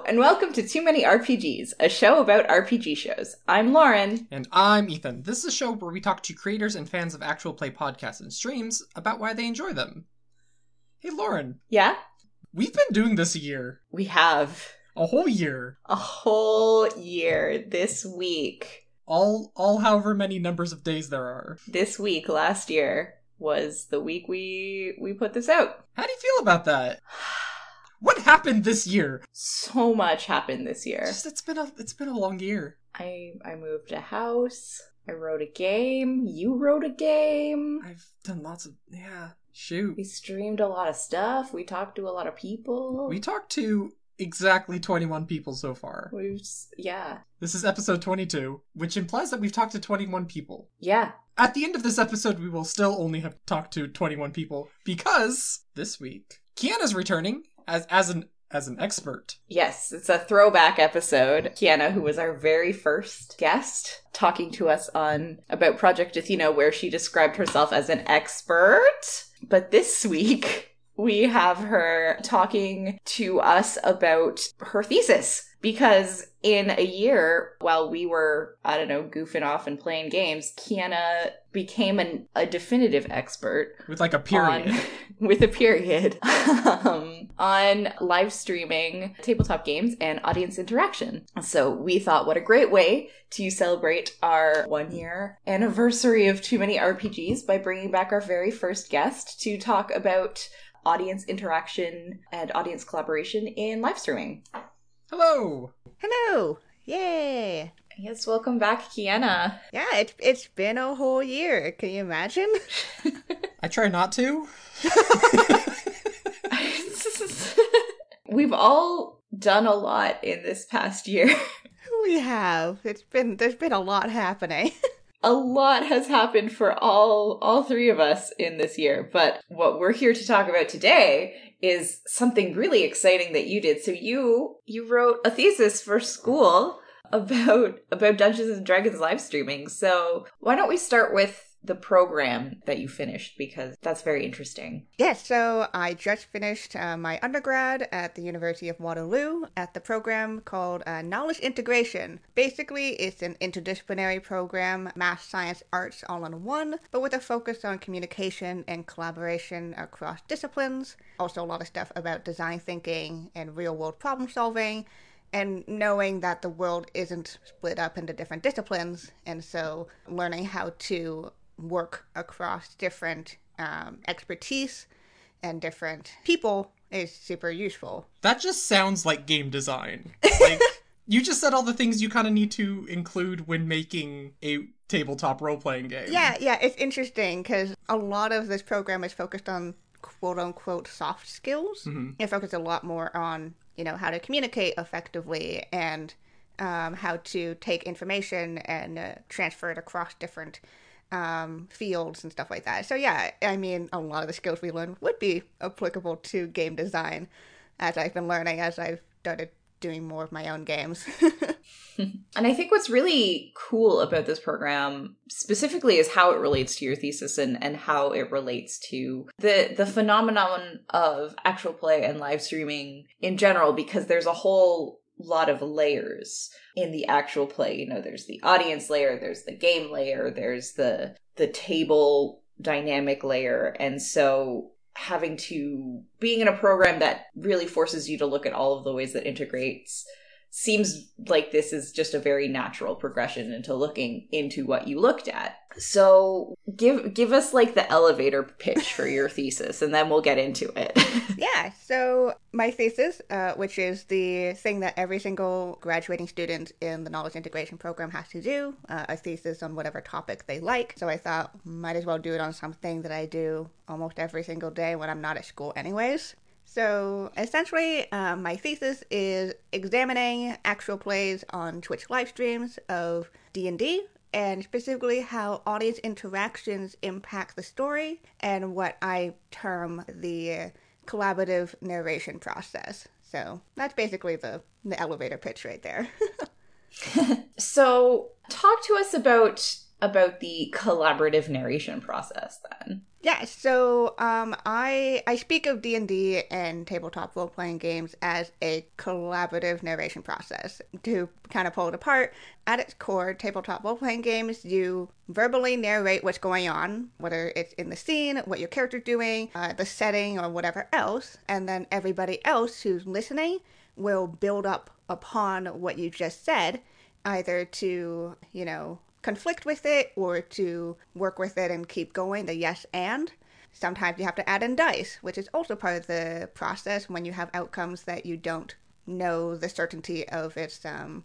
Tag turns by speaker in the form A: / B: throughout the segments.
A: and welcome to Too Many RPGs, a show about RPG shows. I'm Lauren.
B: And I'm Ethan. This is a show where we talk to creators and fans of actual play podcasts and streams about why they enjoy them. Hey, Lauren.
A: Yeah?
B: We've been doing this a year.
A: We have.
B: A whole year.
A: A whole year this week.
B: All however many numbers of days there are.
A: This week, last year, was the week we put this out.
B: How do you feel about that? What happened this year?
A: So much happened this year.
B: It's been a long year.
A: I moved a house. I wrote a game. You wrote a game.
B: I've done lots of... Yeah, shoot.
A: We streamed a lot of stuff. We talked to a lot of people.
B: We talked to exactly 21 people so far.
A: Yeah.
B: This is episode 22, which implies that we've talked to 21 people.
A: Yeah.
B: At the end of this episode, we will still only have talked to 21 people, because this week, Kiana's returning as an expert.
A: Yes, it's a throwback episode. Kiana, who was our very first guest, talking to us about Project Athena, where she described herself as an expert. But this week, we have her talking to us about her thesis. Because in a year, while we were, goofing off and playing games, Kiana became a definitive expert.
B: With like a period.
A: With a period. On live streaming tabletop games and audience interaction. So we thought, what a great way to celebrate our 1-year anniversary of Too Many RPGs by bringing back our very first guest to talk about audience interaction and audience collaboration in live streaming.
B: Hello!
C: Hello! Yay!
A: Yes, welcome back, Kiana.
C: Yeah, it's been a whole year. Can you imagine?
B: I try not to.
A: We've all done a lot in this past year.
C: We have. There's been a lot happening.
A: A lot has happened for all three of us in this year, but what we're here to talk about today is something really exciting that you did. So you wrote a thesis for school about Dungeons and Dragons live streaming. So why don't we start with the program that you finished, because that's very interesting.
C: Yes, so I just finished my undergrad at the University of Waterloo at the program called Knowledge Integration. Basically, it's an interdisciplinary program, math, science, arts, all in one, but with a focus on communication and collaboration across disciplines. Also a lot of stuff about design thinking and real-world problem solving, and knowing that the world isn't split up into different disciplines, and so learning how to work across different expertise and different people is super useful.
B: That just sounds like game design. Like, you just said all the things you kind of need to include when making a tabletop role-playing game.
C: Yeah, it's interesting because a lot of this program is focused on quote-unquote soft skills. Mm-hmm. It focuses a lot more on, how to communicate effectively and how to take information and transfer it across different fields and stuff like that. So yeah, I mean, a lot of the skills we learn would be applicable to game design as I've been learning as I've started doing more of my own games.
A: And I think what's really cool about this program specifically is how it relates to your thesis and how it relates to the phenomenon of actual play and live streaming in general, because there's a whole lot of layers in the actual play. There's the audience layer, there's the game layer, there's the table dynamic layer. And so being in a program that really forces you to look at all of the ways that integrates seems like this is just a very natural progression into looking into what you looked at. So give us like the elevator pitch for your thesis, and then we'll get into it.
C: Yeah, so my thesis, which is the thing that every single graduating student in the Knowledge Integration program has to do, a thesis on whatever topic they like. So I thought, might as well do it on something that I do almost every single day when I'm not at school anyways. So essentially, my thesis is examining actual plays on Twitch live streams of D&D, and specifically how audience interactions impact the story and what I term the collaborative narration process. So that's basically the elevator pitch right there.
A: So talk to us about about the collaborative narration process then.
C: Yeah, so I speak of D&D and tabletop role-playing games as a collaborative narration process. To kind of pull it apart, at its core, tabletop role-playing games, you verbally narrate what's going on, whether it's in the scene, what your character's doing, the setting, or whatever else, and then everybody else who's listening will build up upon what you just said, either to, conflict with it or to work with it and keep going, the yes and. Sometimes you have to add in dice, which is also part of the process when you have outcomes that you don't know the certainty of its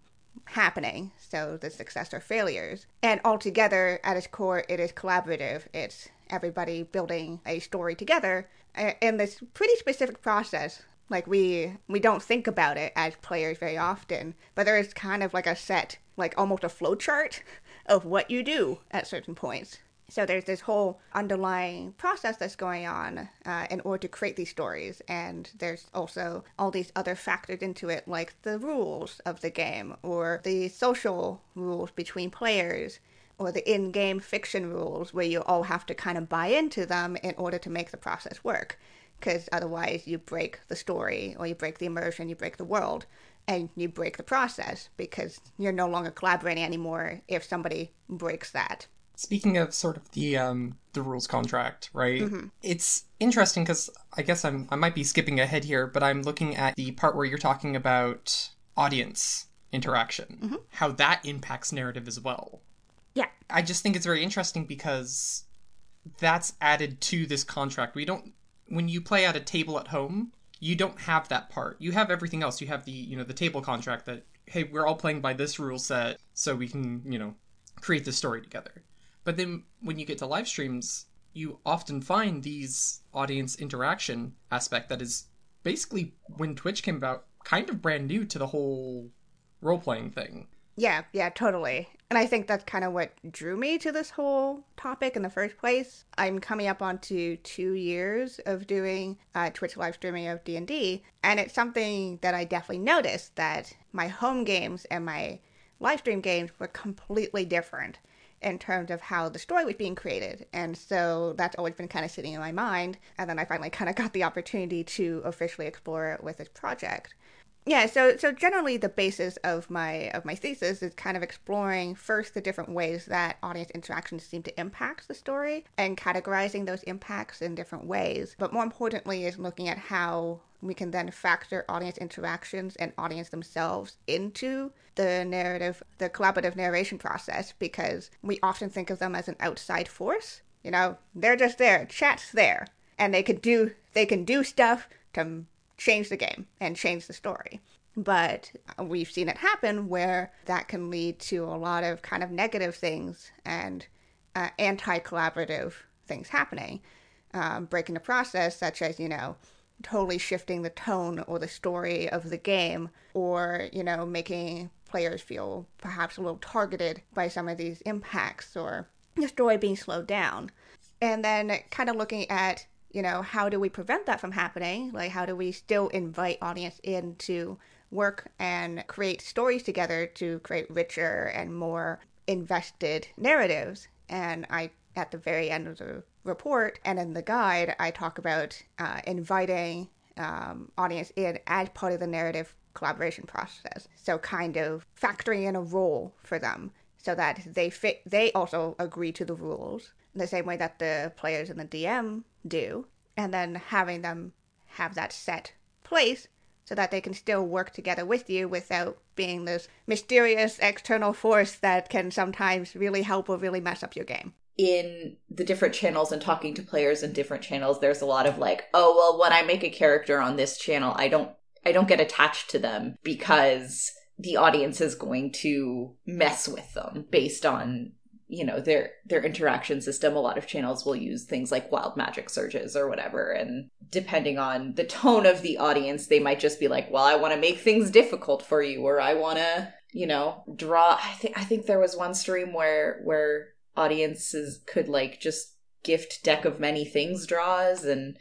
C: happening, so the success or failures. And altogether, at its core, it is collaborative. It's everybody building a story together in this pretty specific process. Like, we don't think about it as players very often, but there is kind of like a set, like almost a flow chart of what you do at certain points. So there's this whole underlying process that's going on in order to create these stories. And there's also all these other factors into it, like the rules of the game, or the social rules between players, or the in-game fiction rules, where you all have to kind of buy into them in order to make the process work. Because otherwise you break the story, or you break the immersion, you break the world, and you break the process, because you're no longer collaborating anymore if somebody breaks that.
B: Speaking of sort of the rules contract, right?
C: Mm-hmm.
B: It's interesting because I guess I might be skipping ahead here, but I'm looking at the part where you're talking about audience interaction, how that impacts narrative as well.
C: Yeah.
B: I just think it's very interesting because that's added to this contract. When you play at a table at home, you don't have that part. You have everything else. You have the table contract that, hey, we're all playing by this rule set, so we can, create this story together. But then when you get to live streams, you often find these audience interaction aspect that is basically, when Twitch came about, kind of brand new to the whole role-playing thing.
C: Yeah, totally. And I think that's kind of what drew me to this whole topic in the first place. I'm coming up onto 2 years of doing Twitch live streaming of D&D, and it's something that I definitely noticed, that my home games and my live stream games were completely different in terms of how the story was being created. And so that's always been kind of sitting in my mind. And then I finally kind of got the opportunity to officially explore it with this project. Yeah, so generally the basis of my thesis is kind of exploring first the different ways that audience interactions seem to impact the story and categorizing those impacts in different ways. But more importantly is looking at how we can then factor audience interactions and audience themselves into the narrative, the collaborative narration process, because we often think of them as an outside force. They're just there, chat's there, and they can do stuff to change the game and change the story. But we've seen it happen where that can lead to a lot of kind of negative things and anti-collaborative things happening, breaking the process, such as, totally shifting the tone or the story of the game, or, making players feel perhaps a little targeted by some of these impacts, or the story being slowed down. And then kind of looking at how do we prevent that from happening? Like, how do we still invite audience in to work and create stories together to create richer and more invested narratives? And at the very end of the report and in the guide, I talk about inviting audience in as part of the narrative collaboration process. So kind of factoring in a role for them so that they also agree to the rules in the same way that the players and the DM do, and then having them have that set place so that they can still work together with you without being this mysterious external force that can sometimes really help or really mess up your game.
A: In the different channels and talking to players in different channels, there's a lot of like, oh, well, when I make a character on this channel, I don't get attached to them because the audience is going to mess with them based on their interaction system. A lot of channels will use things like wild magic surges or whatever, and depending on the tone of the audience, they might just be like, well, I want to make things difficult for you, or I want to draw. I think there was one stream where audiences could like just gift deck of many things draws, and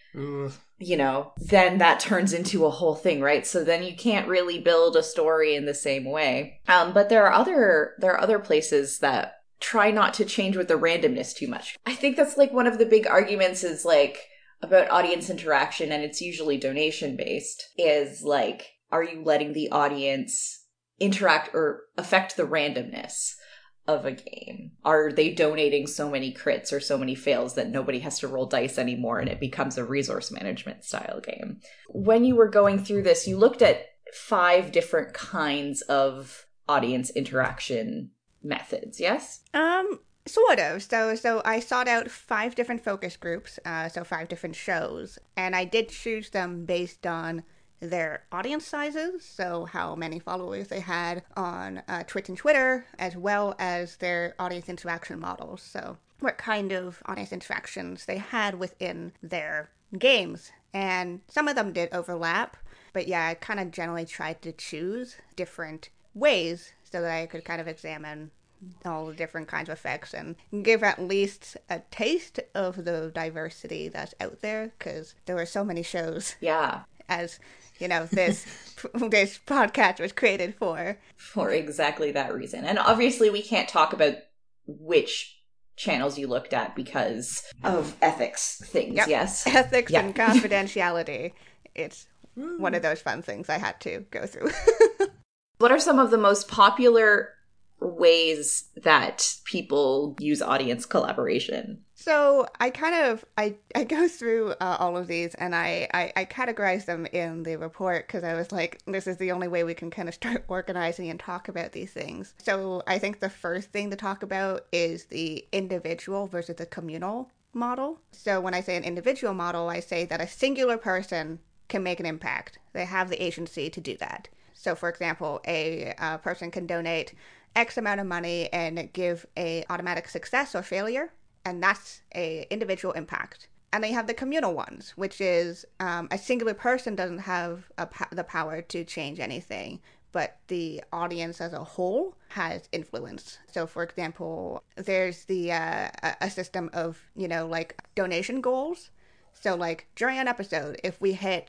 A: then that turns into a whole thing, right? So then you can't really build a story in the same way. But there are other places that try not to change with the randomness too much. I think that's like one of the big arguments is like about audience interaction, and it's usually donation based, is like, are you letting the audience interact or affect the randomness of a game? Are they donating so many crits or so many fails that nobody has to roll dice anymore and it becomes a resource management style game? When you were going through this, you looked at 5 different kinds of audience interaction methods, yes?
C: Sort of. So I sought out 5 different focus groups, so 5 different shows, and I did choose them based on their audience sizes, so how many followers they had on Twitch and Twitter, as well as their audience interaction models, so what kind of audience interactions they had within their games. And some of them did overlap, but yeah, I kind of generally tried to choose different ways so that I could kind of examine all the different kinds of effects and give at least a taste of the diversity that's out there, because there were so many shows.
A: Yeah.
C: As you know, this podcast was created for
A: exactly that reason. And obviously we can't talk about which channels you looked at because of ethics things. Yep. Yes,
C: ethics and confidentiality. It's one of those fun things I had to go through.
A: What are some of the most popular ways that people use audience collaboration?
C: So I go through all of these, and I categorize them in the report, because I was like, this is the only way we can kind of start organizing and talk about these things. So I think the first thing to talk about is the individual versus the communal model. So when I say an individual model, I say that a singular person can make an impact. They have the agency to do that. So for example, a person can donate X amount of money and give a automatic success or failure, and that's a individual impact. And then you have the communal ones, which is a singular person doesn't have the power to change anything, but the audience as a whole has influence. So for example, there's the a system of, like donation goals. So like during an episode, if we hit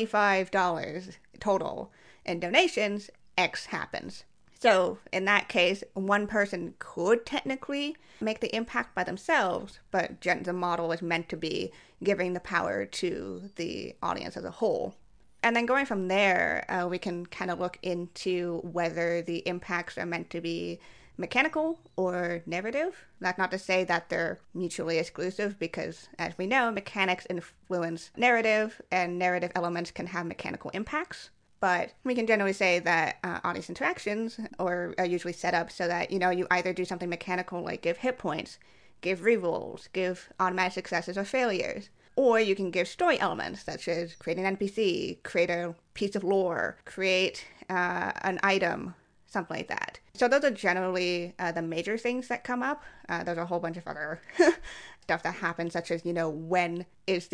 C: $25 total in donations, X happens. So in that case, one person could technically make the impact by themselves, but the model is meant to be giving the power to the audience as a whole. And then going from there, we can kind of look into whether the impacts are meant to be mechanical or narrative. That's not to say that they're mutually exclusive, because as we know, mechanics influence narrative, and narrative elements can have mechanical impacts. But we can generally say that audience interactions are usually set up so that, you either do something mechanical like give hit points, give rerolls, give automatic successes or failures, or you can give story elements such as create an NPC, create a piece of lore, create an item, something like that. So those are generally the major things that come up. There's a whole bunch of other stuff that happens, such as, when is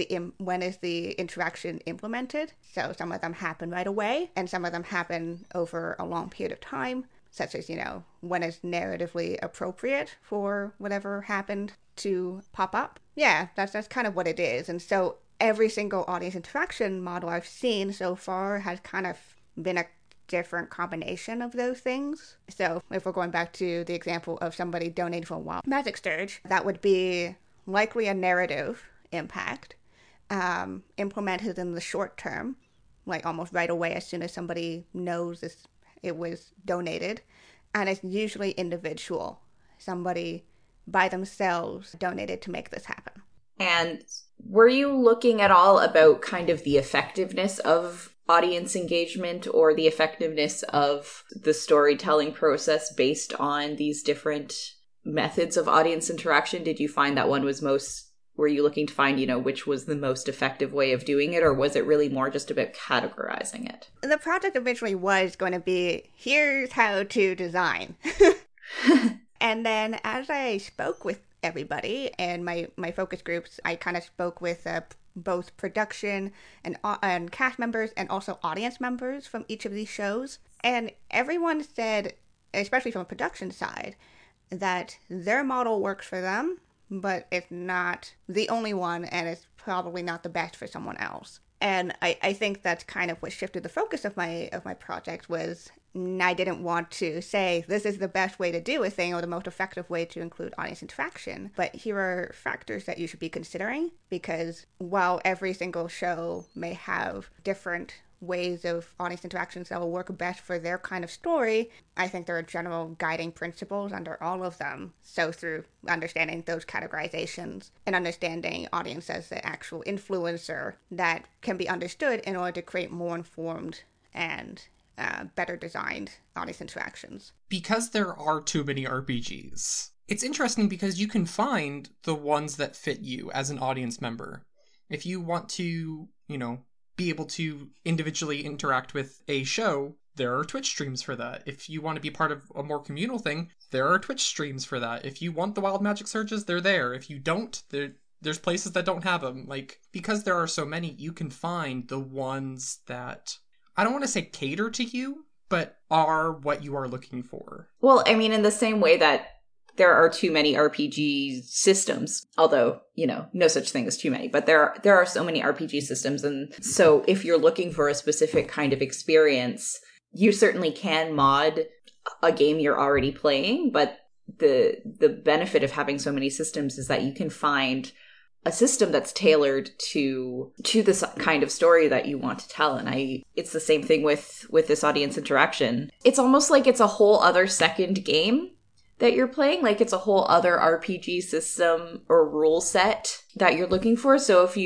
C: the interaction implemented? So some of them happen right away, and some of them happen over a long period of time, such as, when is narratively appropriate for whatever happened to pop up. Yeah, that's kind of what it is. And so every single audience interaction model I've seen so far has kind of been a different combination of those things. So if we're going back to the example of somebody donating for a Wild Magic Sturge, that would be likely a narrative impact implemented in the short term, like almost right away as soon as somebody knows it was donated. And it's usually individual. Somebody by themselves donated to make this happen.
A: And were you looking at all about kind of the effectiveness of audience engagement or the effectiveness of the storytelling process based on these different methods of audience interaction? Did you find that one was were you looking to find, which was the most effective way of doing it, or was it really more just about categorizing it?
C: The project originally was going to be, here's how to design. And then as I spoke with everybody and my focus groups, I kind of spoke with both production and cast members and also audience members from each of these shows. And everyone said, especially from a production side, that their model works for them, but it's not the only one, and it's probably not the best for someone else. And I think that's kind of what shifted the focus of my project, was I didn't want to say this is the best way to do a thing or the most effective way to include audience interaction. But here are factors that you should be considering, because while every single show may have different ways of audience interactions that will work best for their kind of story, I think there are general guiding principles under all of them. So through understanding those categorizations and understanding audience as the actual influencer, that can be understood in order to create more informed and better designed audience interactions.
B: Because there are too many RPGs, it's interesting because you can find the ones that fit you as an audience member. If you want to, be able to individually interact with a show, there are Twitch streams for that. If you want to be part of a more communal thing, there are Twitch streams for that. If you want the Wild Magic Surges, they're there. If you don't, there's places that don't have them. Because there are so many, you can find the ones that, I don't want to say cater to you, but are what you are looking for.
A: Well, I mean, in the same way that there are too many RPG systems, although, no such thing as too many, but there are so many RPG systems. And so if you're looking for a specific kind of experience, you certainly can mod a game you're already playing. But the benefit of having so many systems is that you can find a system that's tailored to this kind of story that you want to tell. And it's the same thing with this audience interaction. It's almost like it's a whole other second game that you're playing, like it's a whole other RPG system or rule set that you're looking for. So if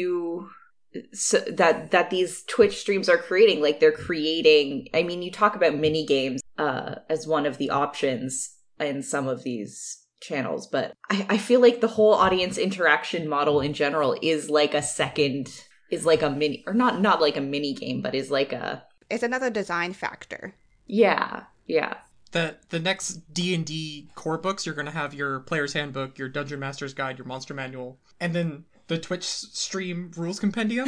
A: that these Twitch streams are creating, like they're creating, I mean, you talk about mini games as one of the options in some of these channels, but I feel like the whole audience interaction model in general is like a mini, or not like a mini game, but it's
C: another design factor.
A: Yeah.
B: The next D&D core books, you're going to have your Player's Handbook, your Dungeon Master's Guide, your Monster Manual, and then the Twitch stream rules compendium.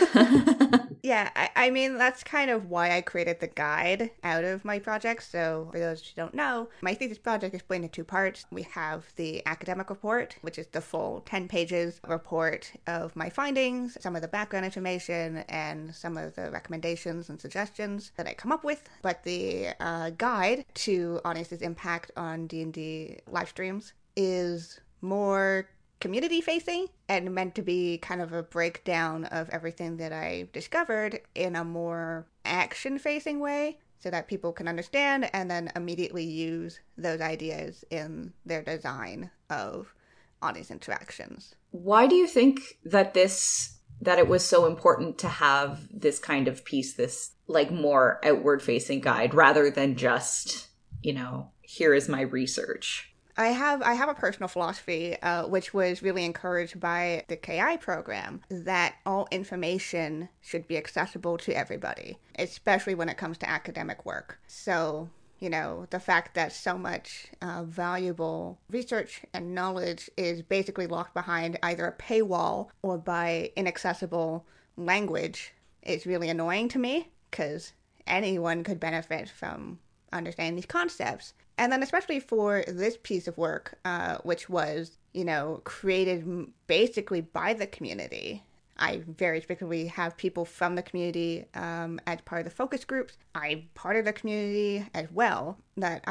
C: Yeah, I mean, that's kind of why I created the guide out of my project. So for those who don't know, my thesis project is split into two parts. We have the academic report, which is the full 10 pages report of my findings, some of the background information, and some of the recommendations and suggestions that I come up with. But the guide to audience's impact on D&D live streams is more community facing and meant to be kind of a breakdown of everything that I discovered in a more action facing way so that people can understand and then immediately use those ideas in their design of audience interactions.
A: Why do you think that it was so important to have this kind of piece, this like more outward facing guide rather than just, here is my research?
C: I have a personal philosophy, which was really encouraged by the KI program, that all information should be accessible to everybody, especially when it comes to academic work. So, the fact that so much valuable research and knowledge is basically locked behind either a paywall or by inaccessible language is really annoying to me, because anyone could benefit from understanding these concepts. And then especially for this piece of work, which was, created basically by the community. I very specifically have people from the community as part of the focus groups. I'm part of the community as well, that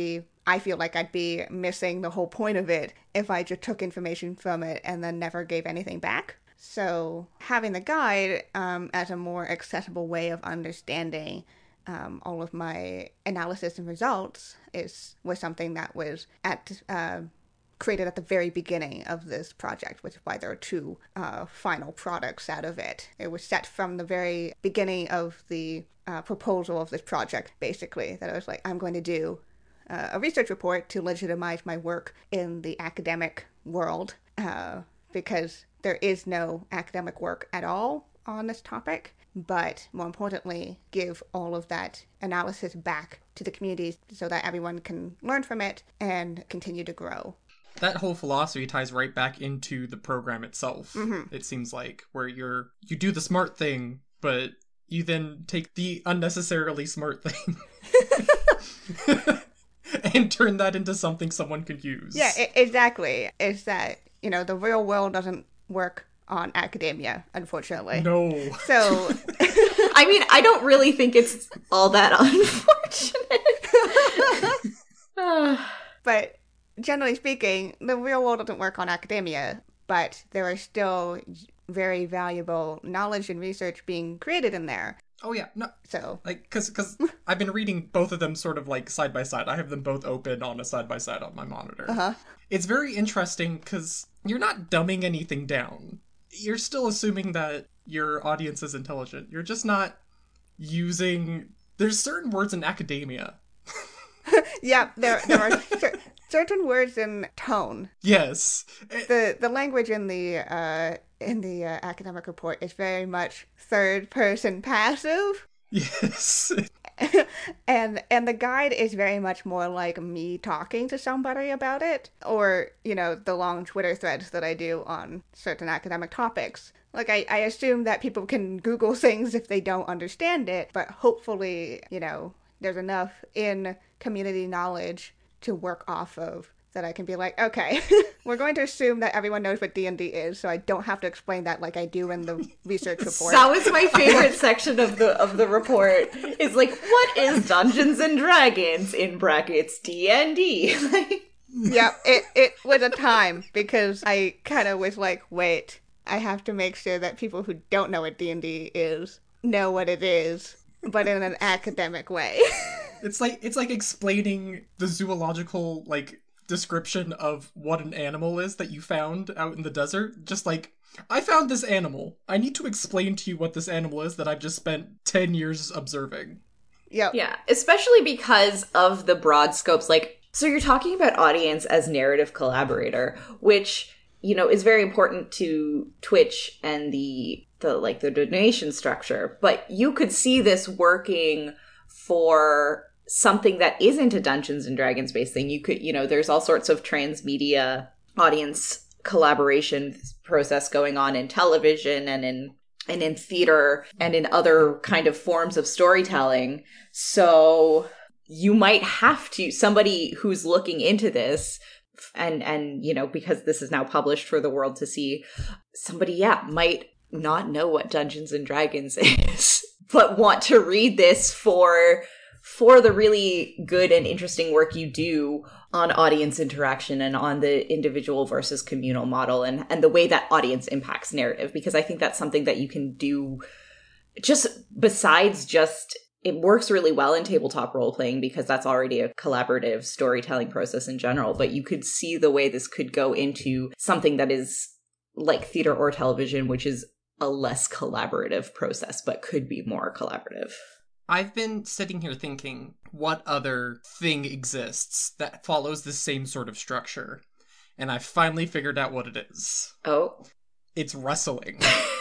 C: I feel like I'd be missing the whole point of it if I just took information from it and then never gave anything back. So having the guide as a more accessible way of understanding all of my analysis and results was something that was created at the very beginning of this project, which is why there are two final products out of it. It was set from the very beginning of the proposal of this project, basically, that I was like, I'm going to do a research report to legitimize my work in the academic world, because there is no academic work at all on this topic. But more importantly, give all of that analysis back to the communities so that everyone can learn from it and continue to grow.
B: That whole philosophy ties right back into the program itself.
C: Mm-hmm.
B: It seems like, where you do the smart thing, but you then take the unnecessarily smart thing and turn that into something someone could use.
C: Yeah, exactly. It's that, the real world doesn't work on academia, unfortunately.
B: No.
C: So
A: I mean, I don't really think it's all that unfortunate.
C: But generally speaking, the real world doesn't work on academia, but there are still very valuable knowledge and research being created in there.
B: Oh yeah, no,
C: So,
B: like because I've been reading both of them sort of like side by side. I have them both open on a side by side on my monitor. It's very interesting because you're not dumbing anything down. You're still assuming that your audience is intelligent. You're just not using. There's certain words in academia.
C: yeah, there are certain words in tone.
B: Yes,
C: The language in the academic report is very much third person passive.
B: yes.
C: and the guide is very much more like me talking to somebody about it, or the long Twitter threads that I do on certain academic topics. Like I assume that people can Google things if they don't understand it, but hopefully there's enough in community knowledge to work off of that I can be like, okay, we're going to assume that everyone knows what D&D is, so I don't have to explain that like I do in the research report.
A: That was my favorite section of the report. Is like, what is Dungeons and Dragons in brackets D&D?
C: Yeah, it was a time because I kind of was like, wait, I have to make sure that people who don't know what D&D is know what it is, but in an academic way.
B: It's like explaining the zoological description of what an animal is that you found out in the desert. Just like, I found this animal. I need to explain to you what this animal is that I've just spent 10 years observing.
C: Yep.
A: Yeah, especially because of the broad scopes. So you're talking about audience as narrative collaborator, which, is very important to Twitch and the donation structure. But you could see this working for something that isn't a Dungeons and Dragons based thing. You could, there's all sorts of transmedia audience collaboration process going on in television and in theater and in other kind of forms of storytelling. So you might have to, somebody who's looking into this and because this is now published for the world to see, somebody might not know what Dungeons and Dragons is, but want to read this for the really good and interesting work you do on audience interaction and on the individual versus communal model and the way that audience impacts narrative. Because I think that's something that you can do just besides just, it works really well in tabletop role-playing because that's already a collaborative storytelling process in general. But you could see the way this could go into something that is like theater or television, which is a less collaborative process, but could be more collaborative.
B: I've been sitting here thinking, what other thing exists that follows the same sort of structure? And I finally figured out what it is.
A: Oh.
B: It's wrestling.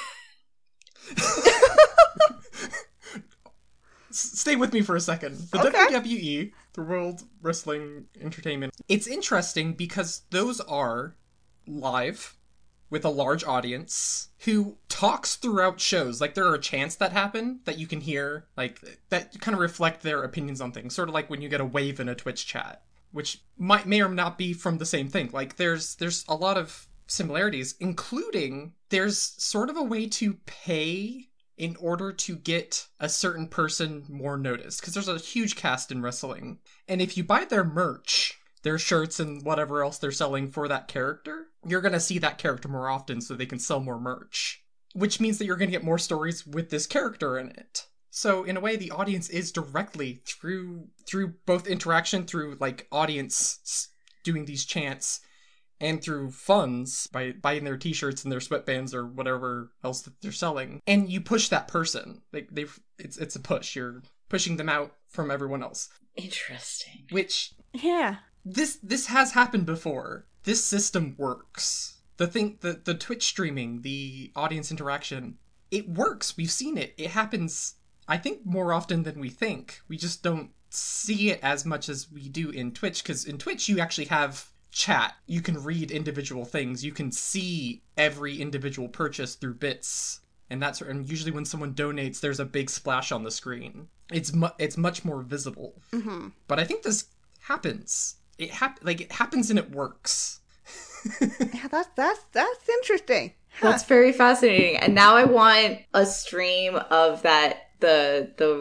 B: Stay with me for a second. The WWE, the World Wrestling Entertainment, it's interesting because those are live with a large audience who talks throughout shows. Like, there are chants that happen that you can hear, that kind of reflect their opinions on things. Sort of like when you get a wave in a Twitch chat, which may or not be from the same thing. Like, there's a lot of similarities, including there's sort of a way to pay in order to get a certain person more noticed. Because there's a huge cast in wrestling. And if you buy their merch, their shirts and whatever else they're selling for that character, you're going to see that character more often so they can sell more merch. Which means that you're going to get more stories with this character in it. So in a way, the audience is directly through both interaction, through audience doing these chants, and through funds by buying their t-shirts and their sweatbands or whatever else that they're selling. And you push that person. It's a push. You're pushing them out from everyone else.
A: Interesting.
B: Which...
C: Yeah.
B: This has happened before. This system works. The Twitch streaming, the audience interaction, it works. We've seen it. It happens, I think, more often than we think. We just don't see it as much as we do in Twitch, because in Twitch you actually have chat. You can read individual things. You can see every individual purchase through bits. And usually when someone donates, there's a big splash on the screen. It's much more visible.
C: Mm-hmm.
B: But I think this happens. It happens and it works.
C: Yeah, that's interesting.
A: That's very fascinating. And now I want a stream of that, the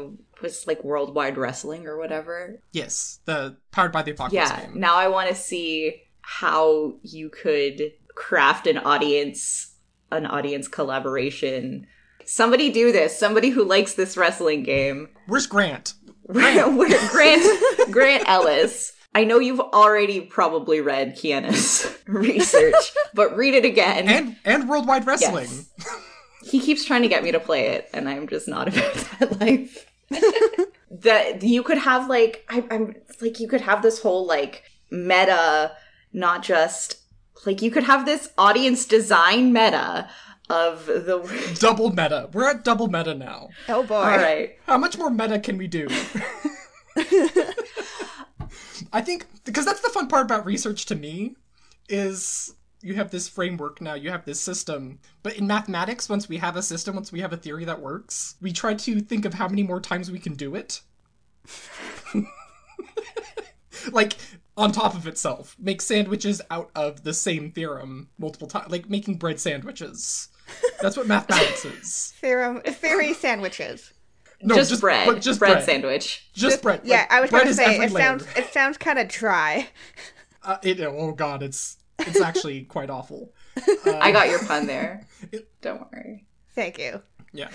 A: was like Worldwide Wrestling or whatever.
B: Yes, the Powered by the Apocalypse
A: Yeah,
B: game.
A: now I want to see how you could craft an audience collaboration. Somebody do this. Somebody who likes this wrestling game.
B: Where's Grant?
A: Grant Ellis. I know you've already probably read Kiana's research, but read it again.
B: And Worldwide Wrestling.
A: Yes. He keeps trying to get me to play it, and I'm just not about that life. That you could have like I'm like you could have this whole like meta, not just like you could have this audience design meta of the
B: Double meta. We're at double meta now.
C: Oh boy.
A: All right.
B: How much more meta can we do? I think, because that's the fun part about research to me, is you have this framework now, you have this system. But in mathematics, once we have a system, once we have a theory that works, we try to think of how many more times we can do it. Like, on top of itself. Make sandwiches out of the same theorem multiple times. Like making bread sandwiches. That's what mathematics is.
C: Theory sandwiches.
B: No,
A: just bread.
B: Just
A: bread
B: bread.
A: sandwich.
B: Just bread.
C: Yeah,
B: Like,
C: I was
B: bread
C: going to
B: is
C: say
B: every layer.
C: it sounds kind of dry.
B: Oh god, it's actually quite awful.
A: I got your pun there. Don't worry.
C: Thank you.
B: Yeah.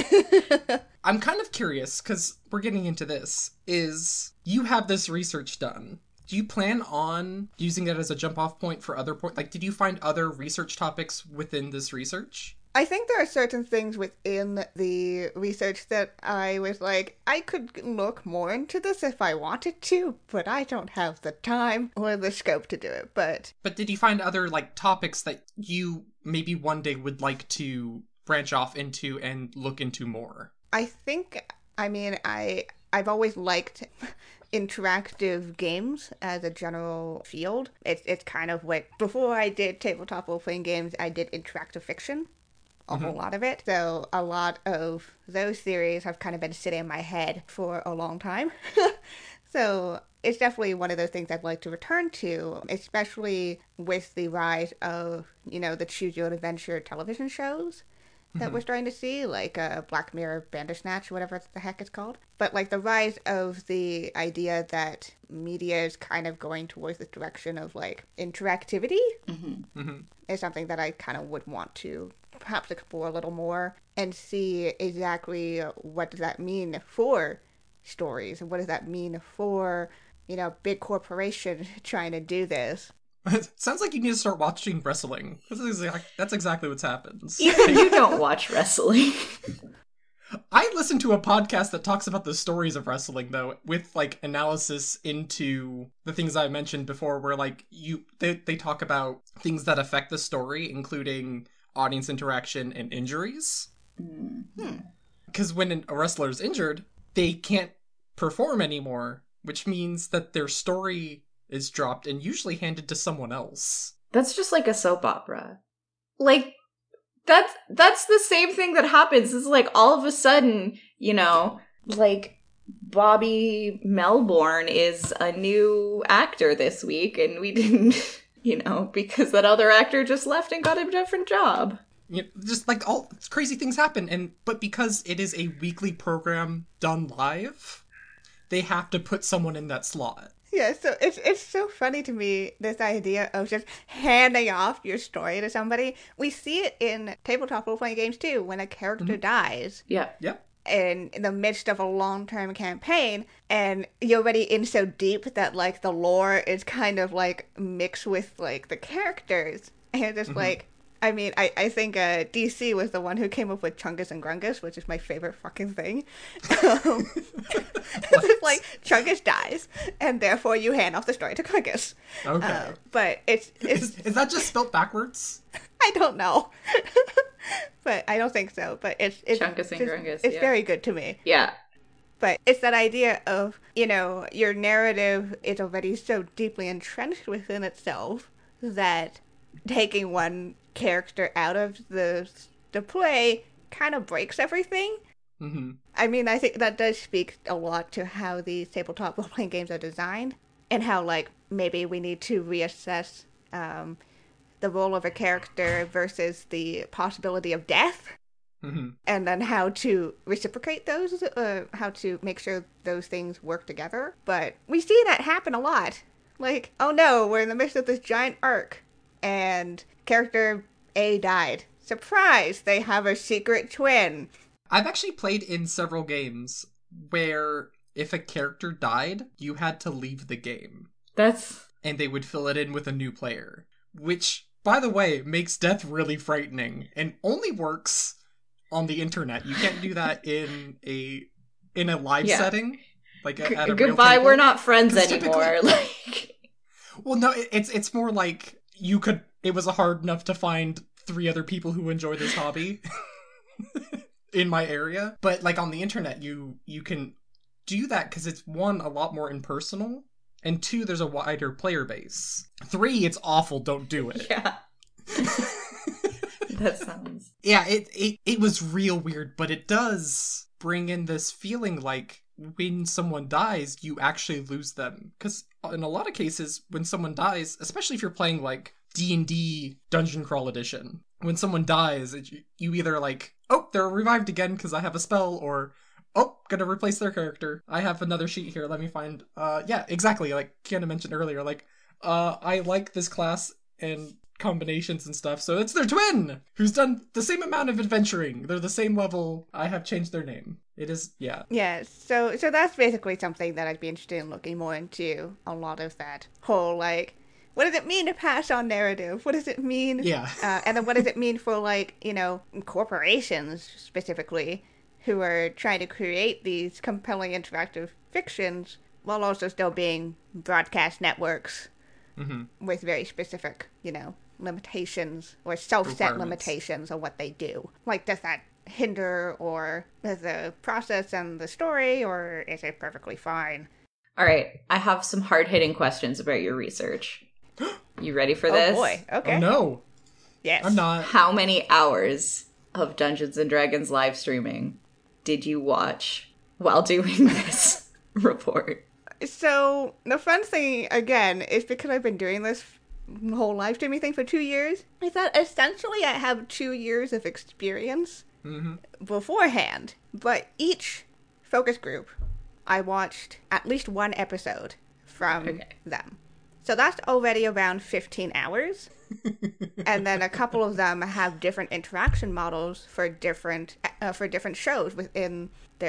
B: I'm kind of curious, because we're getting into this, is you have this research done. Do you plan on using it as a jump-off point for other like, did you find other research topics within this research?
C: I think there are certain things within the research that I was like, I could look more into this if I wanted to, but I don't have the time or the scope to do it. But
B: But did you find other, like, topics that you maybe one day would like to branch off into and look into more?
C: I think, I mean, I've always liked interactive games as a general field. It's kind of what, before I did tabletop role-playing games, I did interactive fiction. A whole lot of it. So a lot of those theories have kind of been sitting in my head for a long time. So it's definitely one of those things I'd like to return to, especially with the rise of, the Choose Your Own Adventure television shows that we're starting to see, like Black Mirror Bandersnatch, whatever the heck it's called. But like the rise of the idea that media is kind of going towards the direction of like interactivity is something that I kind of would want to perhaps explore a little more and see exactly what does that mean for stories and what does that mean for, big corporations trying to do this.
B: Sounds like you need to start watching wrestling. That's exactly what's happened.
A: Even you don't watch wrestling.
B: I listen to a podcast that talks about the stories of wrestling, though, with, like, analysis into the things I mentioned before, where, like, they talk about things that affect the story, including audience interaction and injuries. Because when a wrestler is injured, they can't perform anymore, which means that their story is dropped and usually handed to someone else.
A: That's just like a soap opera. Like, that's the same thing that happens. It's like all of a sudden, like Bobby Melbourne is a new actor this week, and we didn't, because that other actor just left and got a different job.
B: Just like all crazy things happen, but because it is a weekly program done live, they have to put someone in that slot.
C: Yeah, so it's so funny to me, this idea of just handing off your story to somebody. We see it in tabletop role-playing games, too, when a character dies.
A: Yeah.
B: Yep.
C: In the midst of a long-term campaign, and you're already in so deep that, like, the lore is kind of, like, mixed with, like, the characters. And it's like, I mean, I think DC was the one who came up with Chungus and Grungus, which is my favorite fucking thing. It's like, Chungus dies, and therefore you hand off the story to Grungus.
B: Okay.
C: But it's
B: Is that just spelt backwards?
C: I don't know. But I don't think so. But it's
A: Chungus and Grungus,
C: It's
A: yeah.
C: very good to me.
A: Yeah.
C: But it's that idea of, your narrative is already so deeply entrenched within itself that taking one character out of the play kind of breaks everything.
B: Mm-hmm.
C: I mean, I think that does speak a lot to how these tabletop role-playing games are designed and how, like, maybe we need to reassess the role of a character versus the possibility of death.
B: Mm-hmm.
C: and then how to reciprocate those, how to make sure those things work together. But we see that happen a lot. Like, oh no, we're in the midst of this giant arc, and character A died. Surprise! They have a secret twin.
B: I've actually played in several games where if a character died, you had to leave the game. And they would fill it in with a new player. Which, by the way, makes death really frightening and only works on the internet. You can't do that in a live setting. Like at a
A: goodbye,
B: real
A: we're not friends anymore.
B: Well, no, it's more like it was hard enough to find 3 other people who enjoy this hobby in my area. But like on the internet, you can do that because it's 1, a lot more impersonal, and 2, there's a wider player base. 3, it's awful, don't do it.
A: Yeah. That sounds...
B: Yeah, it was real weird, but it does bring in this feeling like when someone dies, you actually lose them. Because in a lot of cases, when someone dies, especially if you're playing like D&D Dungeon Crawl Edition, when someone dies, you either like, oh, they're revived again because I have a spell, or, oh, gonna replace their character. I have another sheet here, let me find... yeah, exactly, like Kiana mentioned earlier, like, I like this class and combinations and stuff, so it's their twin who's done the same amount of adventuring. They're the same level. I have changed their name. It is, yeah.
C: Yeah, so that's basically something that I'd be interested in looking more into. A lot of that whole, like, what does it mean to pass on narrative? What does it mean?
B: Yeah.
C: And then what does it mean for, like, you know, corporations specifically who are trying to create these compelling interactive fictions while also still being broadcast networks with very specific, you know, limitations or self-set limitations on what they do. Like, does that hinder or the process and the story, or is it perfectly fine?
A: All right, I have some hard-hitting questions about your research. You ready for this?
C: Oh boy, okay.
B: Oh no.
C: Yes.
B: I'm not.
A: How many hours of Dungeons & Dragons live streaming did you watch while doing this report?
C: So, the fun thing, again, is because I've been doing this whole live streaming thing for 2 years, is that essentially I have 2 years of experience beforehand. But each focus group, I watched at least 1 episode from them. So that's already around 15 hours. And then a couple of them have different interaction models for different shows within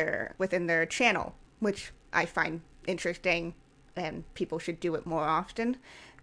C: their channel, which I find interesting, and people should do it more often.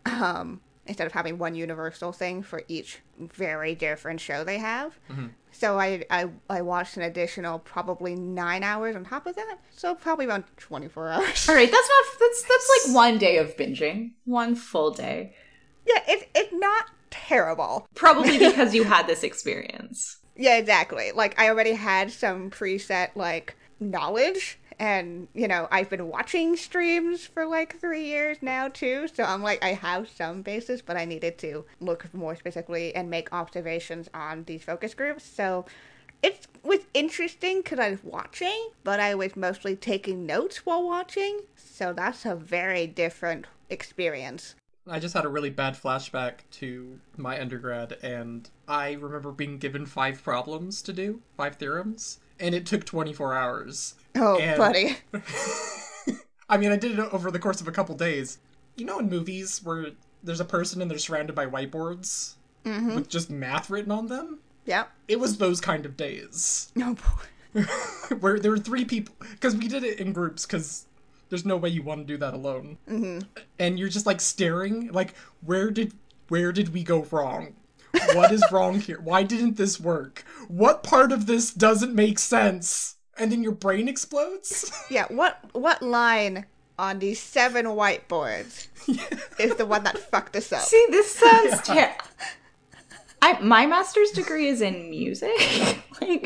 C: Instead of having one universal thing for each very different show they have. So I watched an additional probably 9 hours on top of that. So probably around 24 hours.
A: All right, that's like 1 day of binging. 1 full day.
C: Yeah, it's not terrible.
A: Probably because you had this experience.
C: Yeah, exactly. Like, I already had some preset, like, knowledge. And, you know, I've been watching streams for like 3 years now, too. So I'm like, I have some basis, but I needed to look more specifically and make observations on these focus groups. So it was interesting because I was watching, but I was mostly taking notes while watching. So that's a very different experience.
B: I just had a really bad flashback to my undergrad, and I remember being given 5 problems to do, 5 theorems, and it took 24 hours.
C: Oh, buddy.
B: I mean, I did it over the course of a couple days. You know in movies where there's a person and they're surrounded by whiteboards with just math written on them?
C: Yeah.
B: It was those kind of days.
C: Oh, boy.
B: Where there were 3 people, because we did it in groups, because there's no way you want to do that alone. And you're just like staring, like, where did we go wrong? What is wrong here? Why didn't this work? What part of this doesn't make sense? And then your brain explodes?
C: Yeah, what line on these 7 whiteboards is the one that fucked us up?
A: See, this sounds terrible. My master's degree is in music. Like,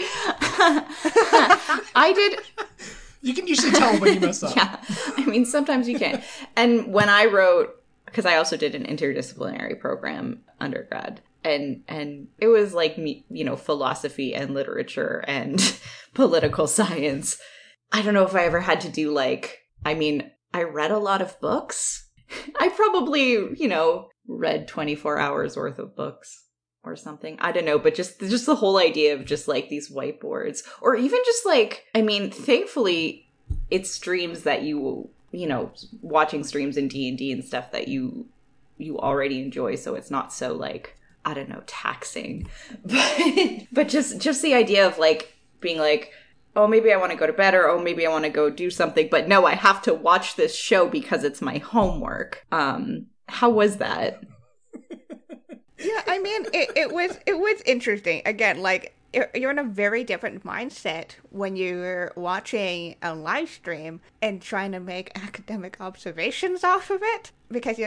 A: I did...
B: You can usually tell when you mess up.
A: Yeah, I mean, sometimes you can. And when I wrote, because I also did an interdisciplinary program undergrad, and it was like, you know, philosophy and literature and political science. I don't know if I ever had to do like, I mean, I read a lot of books. I probably, you know, read 24 hours worth of books. or something. I don't know, but just the whole idea of just like these whiteboards, or even just like, I mean, thankfully it's streams that you know, watching streams in D&D and stuff that you already enjoy, so it's not so like, I don't know, taxing. But just the idea of like being like, oh, maybe I want to go to bed, or oh, maybe I want to go do something, but no, I have to watch this show because it's my homework. How was that?
C: Yeah, I mean, it was interesting. Again, like, you're in a very different mindset when you're watching a live stream and trying to make academic observations off of it, because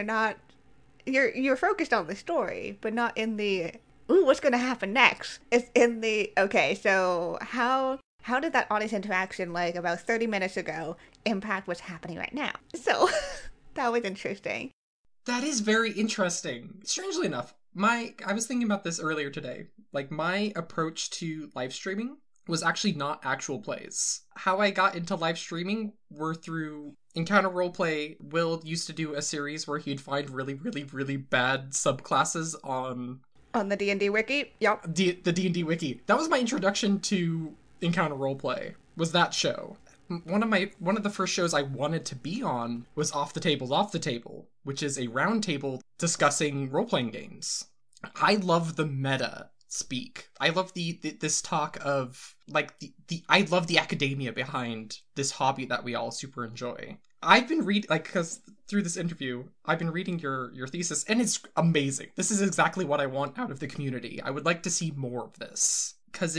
C: you're focused on the story, but not in the, ooh, what's going to happen next? It's in the, okay, so how did that audience interaction, like, about 30 minutes ago impact what's happening right now? So, that was interesting.
B: That is very interesting. Strangely enough, I was thinking about this earlier today. Like, my approach to live streaming was actually not actual plays. How I got into live streaming were through Encounter Roleplay. Will used to do a series where he'd find really, really, really bad subclasses on
C: the D&D wiki. Yep.
B: The D&D wiki. That was my introduction to Encounter Roleplay, was that show. One of the first shows I wanted to be on was Off the Table, which is a round table discussing role-playing games. I love the meta speak. I love this talk of, like, I love the academia behind this hobby that we all super enjoy. I've been because through this interview, I've been reading your thesis, and it's amazing. This is exactly what I want out of the community. I would like to see more of this, because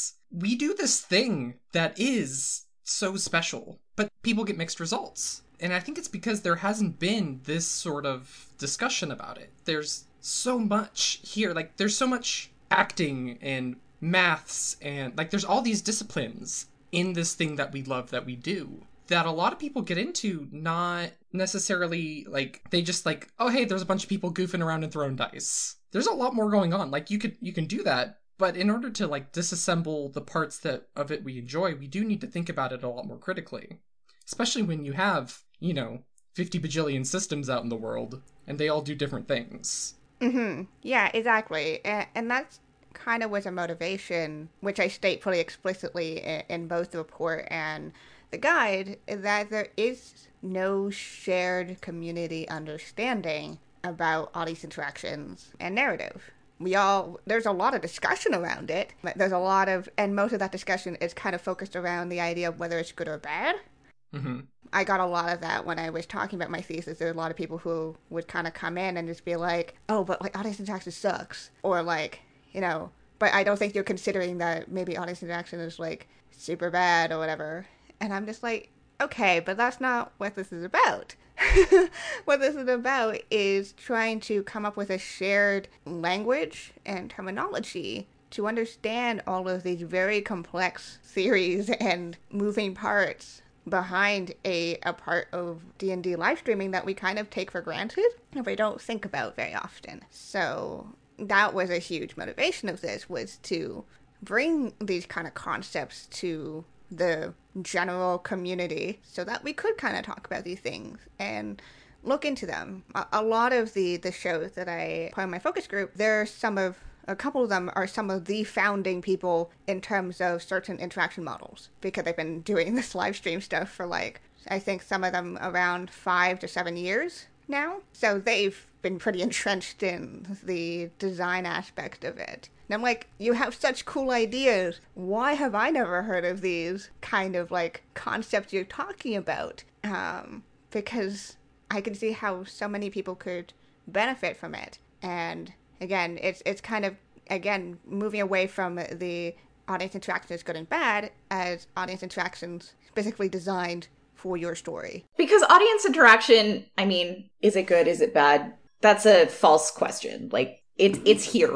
B: we do this thing that is so special, but people get mixed results. And I think it's because there hasn't been this sort of discussion about it. There's so much here, like, there's so much acting and maths, and, like, there's all these disciplines in this thing that we love, that we do, that a lot of people get into, not necessarily, like, they just like, oh, hey, there's a bunch of people goofing around and throwing dice. There's a lot more going on. Like, you can do that, but in order to, like, disassemble the parts of it we enjoy, we do need to think about it a lot more critically. Especially when you have, 50 bajillion systems out in the world, and they all do different things.
C: Mm-hmm. Yeah, exactly. And that's kind of was a motivation, which I state pretty explicitly in both the report and the guide, that there is no shared community understanding about audience interactions and narrative. There's a lot of discussion around it. There's a lot of, and most of that discussion is kind of focused around the idea of whether it's good or bad.
B: Mm-hmm.
C: I got a lot of that when I was talking about my thesis. There were a lot of people who would kind of come in and just be like, oh, but like audience interaction sucks. Or like, but I don't think you're considering that maybe audience interaction is like super bad or whatever. And I'm just like, okay, but that's not what this is about. What this is about is trying to come up with a shared language and terminology to understand all of these very complex theories and moving parts behind a part of D&D live streaming that we kind of take for granted and we don't think about very often. So that was a huge motivation of this, was to bring these kind of concepts to the general community so that we could kind of talk about these things and look into them. A lot of the shows that I part of my focus group, a couple of them are some of the founding people in terms of certain interaction models, because they've been doing this live stream stuff for, like, I think some of them around 5 to 7 years now. So they've been pretty entrenched in the design aspect of it. And I'm like, you have such cool ideas. Why have I never heard of these kind of, like, concepts you're talking about? Because I can see how so many people could benefit from it. And again, it's kind of, again, moving away from the audience interaction is good and bad as audience interactions specifically designed for your story.
A: Because audience interaction, I mean, is it good? Is it bad? That's a false question. Like, it's here.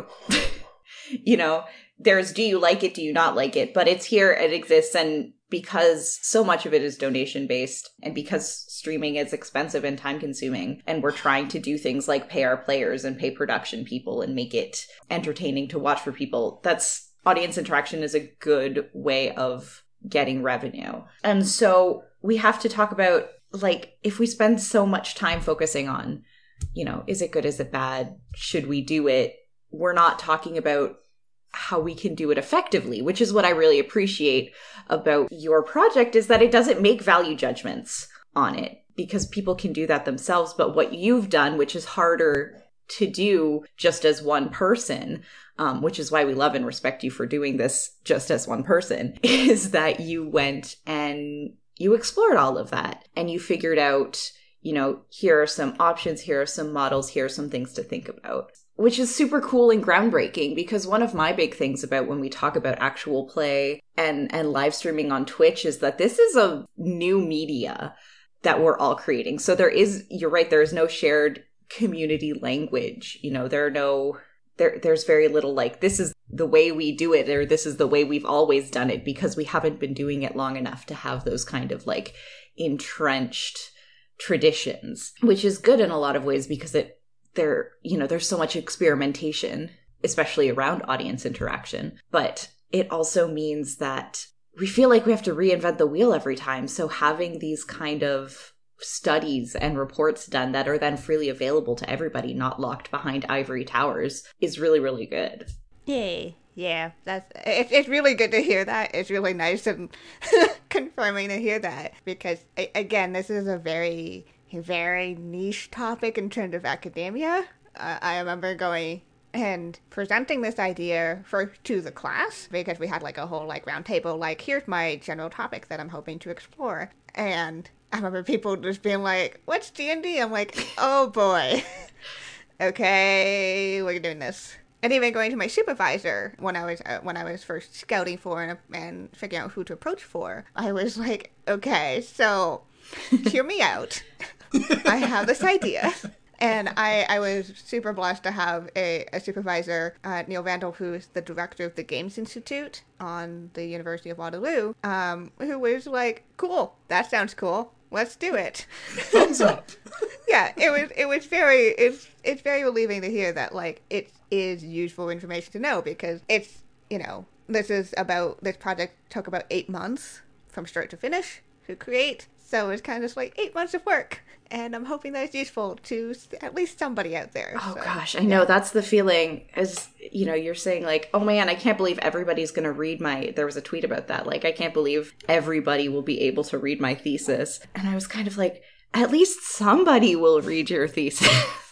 A: There's, do you like it? Do you not like it? But it's here, it exists, and because so much of it is donation based, and because streaming is expensive and time consuming, and we're trying to do things like pay our players and pay production people and make it entertaining to watch for people, that's audience interaction is a good way of getting revenue. And so we have to talk about, like, if we spend so much time focusing on, is it good, is it bad, should we do it, we're not talking about how we can do it effectively, which is what I really appreciate about your project, is that it doesn't make value judgments on it, because people can do that themselves. But what you've done, which is harder to do just as one person, which is why we love and respect you for doing this just as one person, is that you went and you explored all of that and you figured out, you know, here are some options, here are some models, here are some things to think about, which is super cool and groundbreaking. Because one of my big things about when we talk about actual play and live streaming on Twitch is that this is a new media that we're all creating. So you're right, there is no shared community language. You know, there's very little like, this is the way we do it, or this is the way we've always done it, because we haven't been doing it long enough to have those kind of like entrenched traditions, which is good in a lot of ways, because there's so much experimentation, especially around audience interaction. But it also means that we feel like we have to reinvent the wheel every time. So having these kind of studies and reports done that are then freely available to everybody, not locked behind ivory towers, is really, really good.
C: Yay. Yeah, it's really good to hear that. It's really nice and confirming to hear that, because again, this is a very, very niche topic in terms of academia. I remember going and presenting this idea to the class, because we had like a whole like round table, like, here's my general topic that I'm hoping to explore. And I remember people just being like, what's D&D? I'm like, oh boy. Okay, we're doing this. And even going to my supervisor when I was first scouting for and figuring out who to approach for, I was like, okay, so hear me out. I have this idea. And I was super blessed to have a supervisor, Neil Vandal, who's the director of the Games Institute on the University of Waterloo, who was like, cool, that sounds cool. Let's do it.
B: Thumbs up.
C: Yeah, it's very relieving to hear that, like, it is useful information to know, because it's, you know, this project took about 8 months from start to finish to create. So it's kind of just like 8 months of work. And I'm hoping that it's useful to at least somebody out there.
A: Oh, so, gosh, I know. That's the feeling, as, you know, you're saying like, oh man, I can't believe everybody's going to read there was a tweet about that. Like, I can't believe everybody will be able to read my thesis. And I was kind of like, at least somebody will read your thesis.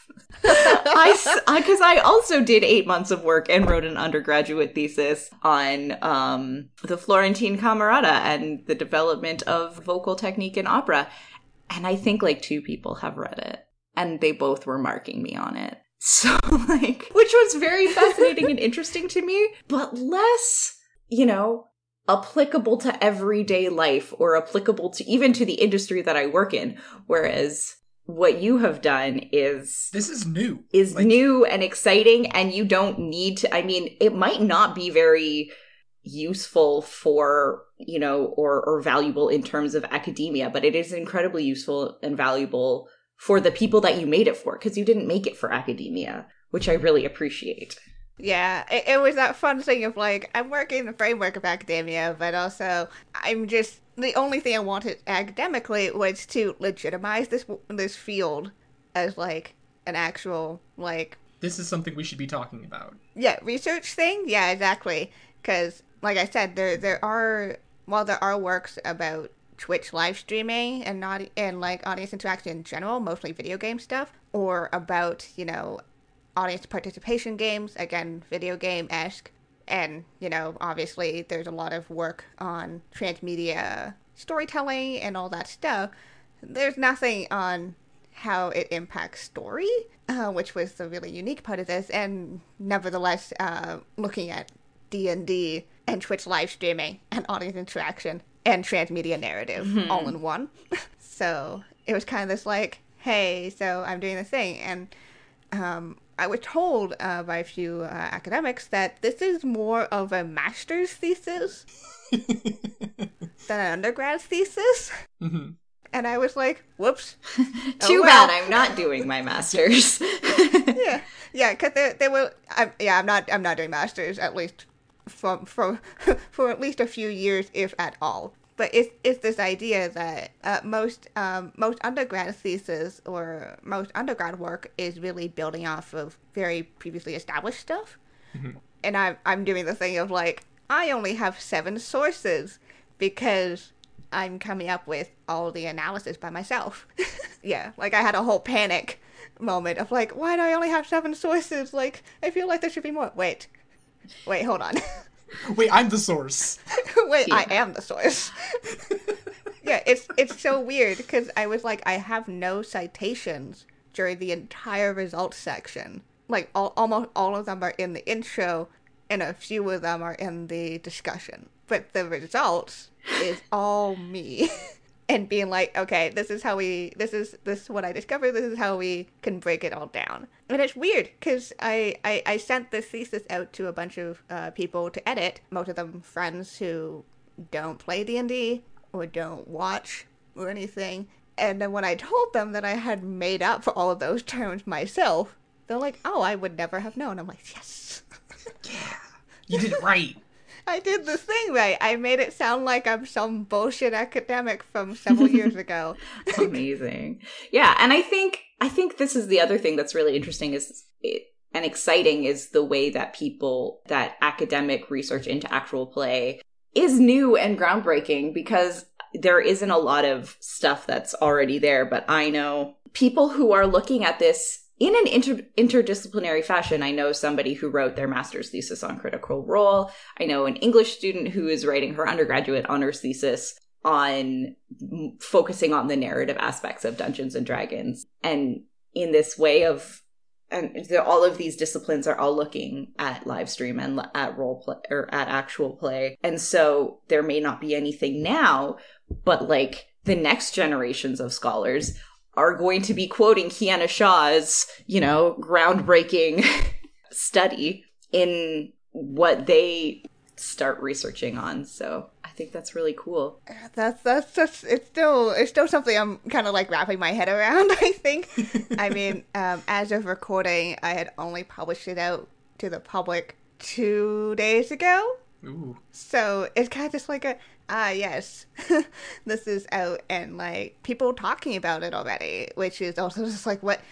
A: Because I also did 8 months of work and wrote an undergraduate thesis on the Florentine Camerata and the development of vocal technique in opera. And I think like 2 people have read it, and they both were marking me on it. So like, which was very fascinating and interesting to me, but less, you know, applicable to everyday life, or applicable to even to the industry that I work in. Whereas what you have done is
B: new.
A: Is like, new and exciting, and you don't need to, I mean, it might not be very useful for, you know, or valuable in terms of academia, but it is incredibly useful and valuable for the people that you made it for, because you didn't make it for academia, which I really appreciate.
C: Yeah, it was that fun thing of like, I'm working in the framework of academia, but also I'm just, the only thing I wanted academically was to legitimize this field as like an actual, like,
B: this is something we should be talking about.
C: Yeah, research thing? Yeah, exactly. Because, like I said, there are works about Twitch live streaming and like audience interaction in general, mostly video game stuff, or about, you know, audience participation games, again, video game-esque. And, you know, obviously there's a lot of work on transmedia storytelling and all that stuff. There's nothing on how it impacts story, which was the really unique part of this. And nevertheless, looking at D&D and Twitch live streaming and audience interaction and transmedia narrative all in one. So it was kind of this like, hey, so I'm doing this thing. And I was told by a few academics that this is more of a master's thesis than an undergrad thesis. Mm-hmm. And I was like, whoops.
A: Too bad I'm not doing my master's.
C: Yeah, because they will. I'm not doing masters, at least for at least a few years, if at all. But it's this idea that most undergrad thesis or most undergrad work is really building off of very previously established stuff.
B: Mhm.
C: And I'm doing the thing of like, I only have 7 sources because I'm coming up with all the analysis by myself. Yeah, like I had a whole panic moment of like, why do I only have 7 sources? Like, I feel like there should be more. Wait, hold on.
B: Wait, I'm the source.
C: Wait,
A: Yeah.
C: I am the source. Yeah, it's so weird because I was like, I have no citations during the entire results section. Like almost all of them are in the intro, and a few of them are in the discussion. But the results is all me. And being like, okay, this is what I discovered, this is how we can break it all down. And it's weird, because I sent this thesis out to a bunch of people to edit, most of them friends who don't play D&D, or don't watch, or anything. And then when I told them that I had made up all of those terms myself, they're like, oh, I would never have known. I'm like, yes.
B: Yeah, you did it right.
C: I did the thing right. I made it sound like I'm some bullshit academic from several years ago.
A: Amazing. Yeah, and I think this is the other thing that's really interesting and exciting is the way that that academic research into actual play is new and groundbreaking, because there isn't a lot of stuff that's already there, but I know people who are looking at this in an interdisciplinary fashion. I know somebody who wrote their master's thesis on Critical Role. I know an English student who is writing her undergraduate honors thesis on focusing on the narrative aspects of Dungeons and Dragons. And in this way all of these disciplines are all looking at live stream and at role play or at actual play. And so there may not be anything now, but like the next generations of scholars are going to be quoting Kiana Shaw's, groundbreaking study in what they start researching on. So I think that's really cool.
C: That's it's still something I'm kind of like wrapping my head around, I think. I mean, as of recording, I had only published it out to the public 2 days ago.
B: Ooh.
C: So it's kind of just like yes, this is out, and like people talking about it already, which is also just like, what?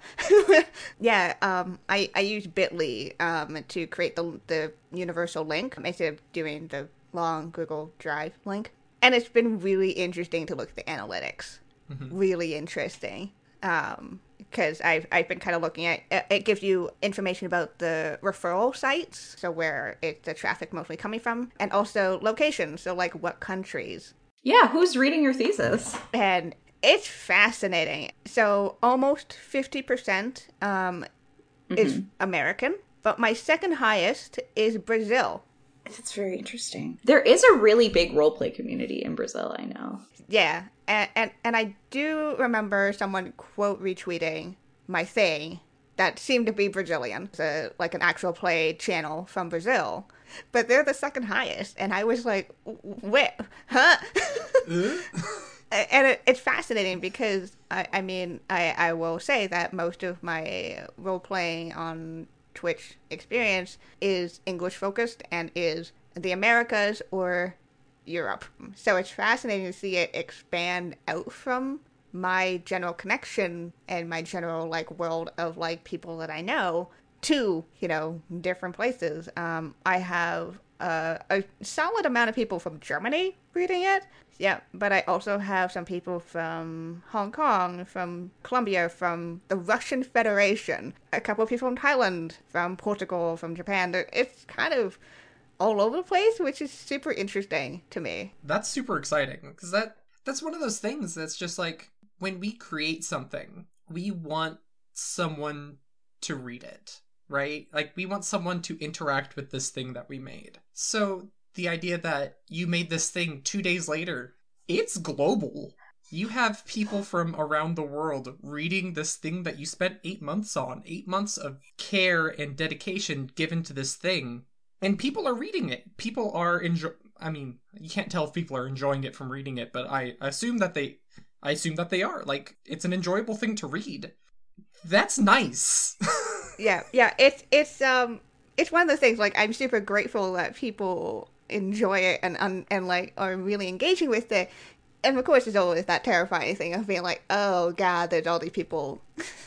C: Yeah, I use Bitly to create the universal link instead of doing the long Google Drive link, and it's been really interesting to look at the analytics. Mm-hmm. Really interesting. Because I've been kind of looking at it. Gives you information about the referral sites, so where the traffic mostly coming from, and also locations, so like what countries.
A: Yeah, who's reading your thesis?
C: And it's fascinating. So almost 50% is American, but my second highest is Brazil.
A: That's very interesting. There is a really big roleplay community in Brazil, I know.
C: Yeah, and I do remember someone quote retweeting my thing that seemed to be Brazilian. It's like an actual play channel from Brazil, but they're the second highest, and I was like, wait, huh? And it's fascinating because, I will say that most of my role-playing on Twitch experience is English-focused and is the Americas or Europe. So it's fascinating to see it expand out from my general connection and my general, like, world of, like, people that I know to, different places. I have a solid amount of people from Germany reading it. Yeah, but I also have some people from Hong Kong, from Colombia, from the Russian Federation, a couple of people from Thailand, from Portugal, from Japan. It's kind of all over the place, which is super interesting to me.
B: That's super exciting, because that's one of those things that's just like, when we create something, we want someone to read it, right? Like, we want someone to interact with this thing that we made. So the idea that you made this thing 2 days later, it's global. You have people from around the world reading this thing that you spent 8 months on, 8 months of care and dedication given to this thing. And people are reading it. People are you can't tell if people are enjoying it from reading it, but I assume that they are. Like, it's an enjoyable thing to read. That's nice.
C: Yeah. It's one of the things, like, I'm super grateful that people enjoy it and like are really engaging with it. And of course, there's always that terrifying thing of being like, oh god, there's all these people.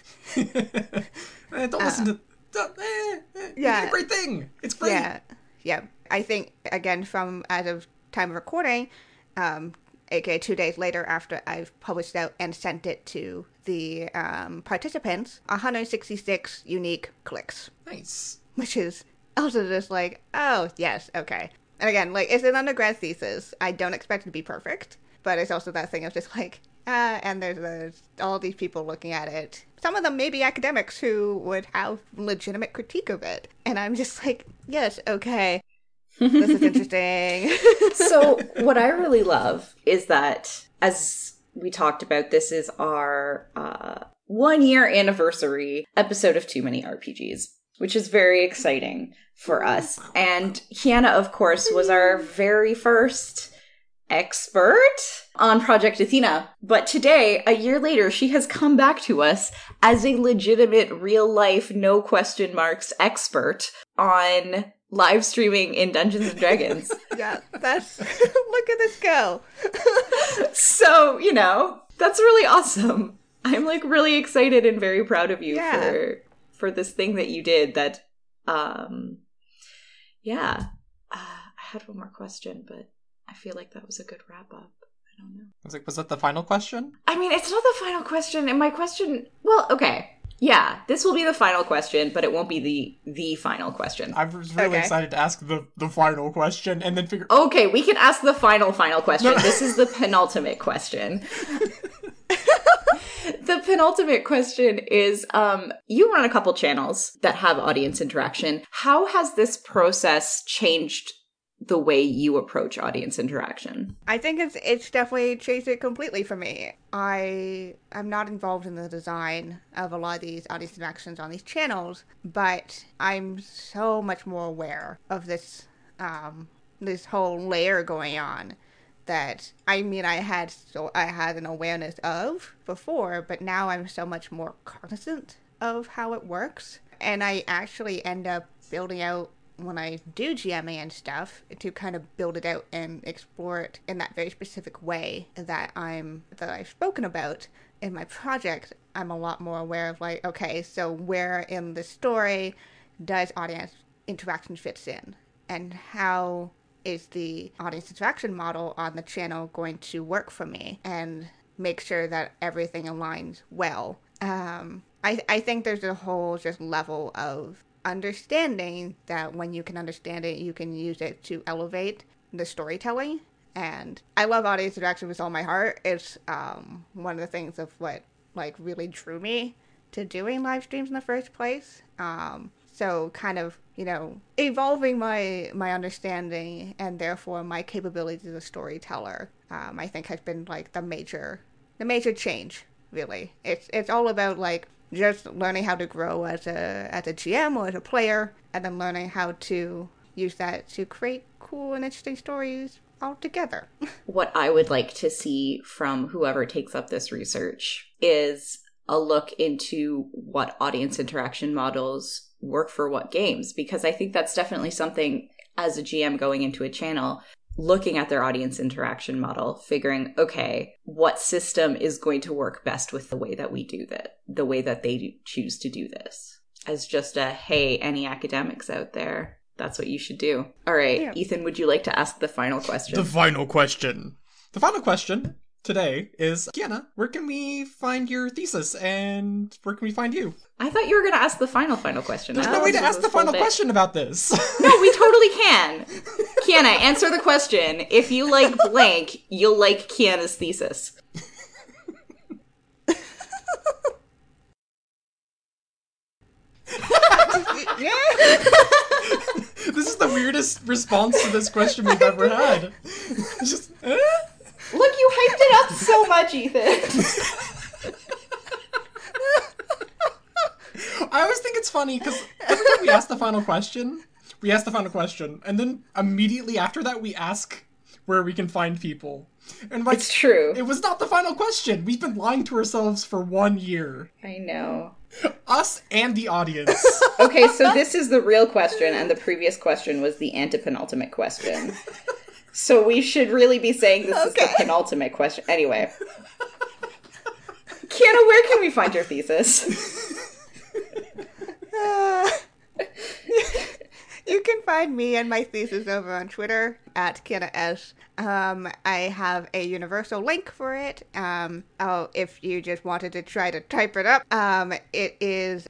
B: Don't listen to.
C: Yeah.
B: It's a great thing. It's great.
C: Yeah. I think again from as of time of recording, aka 2 days later after I've published out and sent it to the participants, 166 unique clicks.
B: Nice.
C: Which is also just like, oh yes, okay. And again, like it's an undergrad thesis. I don't expect it to be perfect, but it's also that thing of just like, and there's all these people looking at it. Some of them may be academics who would have legitimate critique of it. And I'm just like, yes, okay. This is interesting.
A: So what I really love is that, as we talked about, this is our 1 year anniversary episode of Too Many RPGs, which is very exciting for us. And Kiana, of course, was our very first expert on Project Athena. But today, a year later, she has come back to us as a legitimate, real-life, no question marks expert on live streaming in Dungeons and Dragons.
C: Yeah, that's... Look at this go.
A: So, that's really awesome. I'm, really excited and very proud of you for this thing that you did that, I had one more question, but I feel like that was a good wrap-up. I don't know.
B: I was like, was that the final question?
A: I mean, it's not the final question, and my question... Well, okay. Yeah, this will be the final question, but it won't be the final question.
B: I was really excited to ask the final question, and then figure...
A: Okay, we can ask the final question. This is the penultimate question. The penultimate question is, you run a couple channels that have audience interaction. How has this process changed the way you approach audience interaction?
C: I think it's definitely changed it completely for me. I'm not involved in the design of a lot of these audience interactions on these channels, but I'm so much more aware of this this whole layer going on that I had an awareness of before, but now I'm so much more cognizant of how it works. And I actually end up building out, when I do GMing and stuff, to kind of build it out and explore it in that very specific way that I've spoken about in my project. I'm a lot more aware of like, okay, so where in the story does audience interaction fits in, and how is the audience interaction model on the channel going to work for me, and make sure that everything aligns well. I think there's a whole just level of understanding that when you can understand it, you can use it to elevate the storytelling. And I love audience interaction with all my heart. It's one of the things of what really drew me to doing live streams in the first place. So kind of, evolving my understanding and therefore my capabilities as a storyteller, I think has been the major change, really. It's all about just learning how to grow as a GM or as a player, and then learning how to use that to create cool and interesting stories all together.
A: What I would like to see from whoever takes up this research is a look into what audience interaction models work for what games, because I think that's definitely something as a GM going into a channel, looking at their audience interaction model, figuring, okay, what system is going to work best with the way that we do that, the way that they choose to do this. As just hey, any academics out there, that's what you should do. All right, yeah. Ethan, would you like to ask the final question?
B: The final question. The final question today is, Kiana, where can we find your thesis and where can we find you?
A: I thought you were going to ask the final question.
B: There's no way to ask the final question about this.
A: No, we totally can. Kiana, answer the question. If you like blank, you'll like Kiana's thesis.
B: This is the weirdest response to this question we've ever had. It's just,
A: Look, you hyped it up so much, Ethan.
B: I always think it's funny because every time we ask the final question, and then immediately after that we ask where we can find people. And like,
A: It's true.
B: it was not the final question. We've been lying to ourselves for 1 year.
A: I know.
B: Us and the audience.
A: Okay, so this is the real question, and the previous question was the antepenultimate question. So we should really be saying this is the penultimate question. Anyway. Kiana, where can we find your thesis?
C: You can find me and my thesis over on Twitter at Kiana S. I have a universal link for it. If you just wanted to try to type it up, it is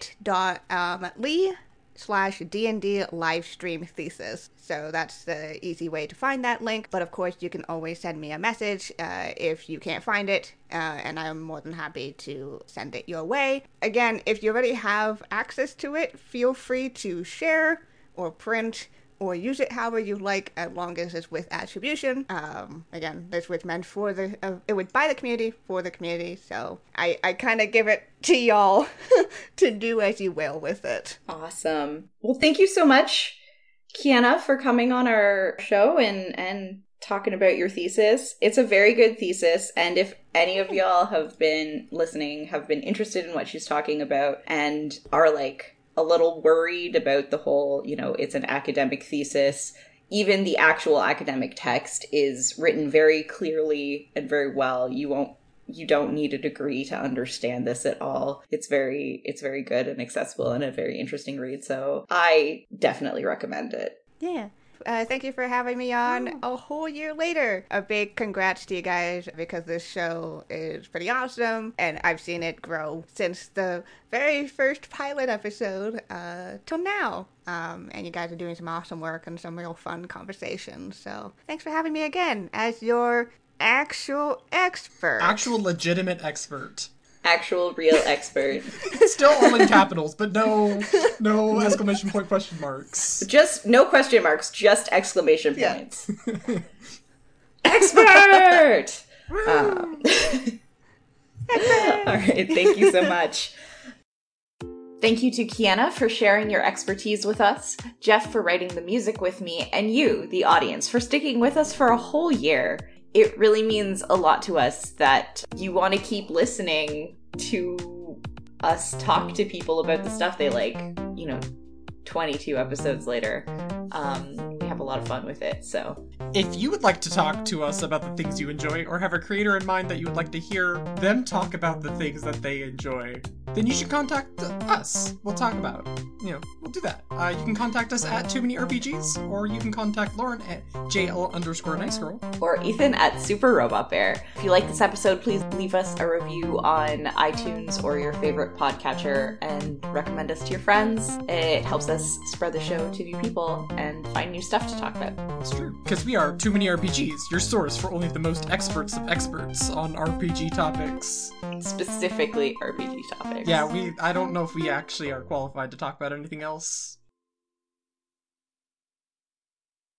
C: bit.ly/D&D livestream thesis. So that's the easy way to find that link. But of course, you can always send me a message if you can't find it, and I'm more than happy to send it your way. Again, if you already have access to it, feel free to share or print or use it however you like, as long as it's with attribution. Again, this was meant for it was by the community, for the community, so I kind of give it to y'all to do as you will with it.
A: Awesome. Well, thank you so much, Kiana, for coming on our show and talking about your thesis. It's a very good thesis, and if any of y'all have been listening, have been interested in what she's talking about, and are like a little worried about the whole, it's an academic thesis. Even the actual academic text is written very clearly and very well. You don't need a degree to understand this at all. It's very good and accessible and a very interesting read. So I definitely recommend it.
C: Yeah. Thank you for having me on a whole year later. A big congrats to you guys, because this show is pretty awesome, and I've seen it grow since the very first pilot episode till now. And you guys are doing some awesome work and some real fun conversations. So thanks for having me again as your actual expert.
B: Actual legitimate expert.
A: Actual real expert.
B: Still all in capitals, but no exclamation point question marks.
A: Just no question marks, just exclamation points. Expert! All right, thank you so much. Thank you to Kiana for sharing your expertise with us, Jeff for writing the music with me, and you, the audience, for sticking with us for a whole year. It really means a lot to us that you want to keep listening to us talk to people about the stuff they like, 22 episodes later. We have a lot of fun with it, so.
B: If you would like to talk to us about the things you enjoy, or have a creator in mind that you would like to hear them talk about the things that they enjoy, then you should contact us. We'll talk about it. We'll do that. You can contact us at Too Many RPGs, or you can contact Lauren at JL_NiceGirl.
A: Or Ethan at Super Robot Bear. If you like this episode, please leave us a review on iTunes or your favorite podcatcher and recommend us to your friends. It helps us spread the show to new people and find new stuff to talk about.
B: It's true. Because we are Too Many RPGs, your source for only the most experts of experts on RPG topics.
A: Specifically RPG topics.
B: Yeah, I don't know if we actually are qualified to talk about anything else.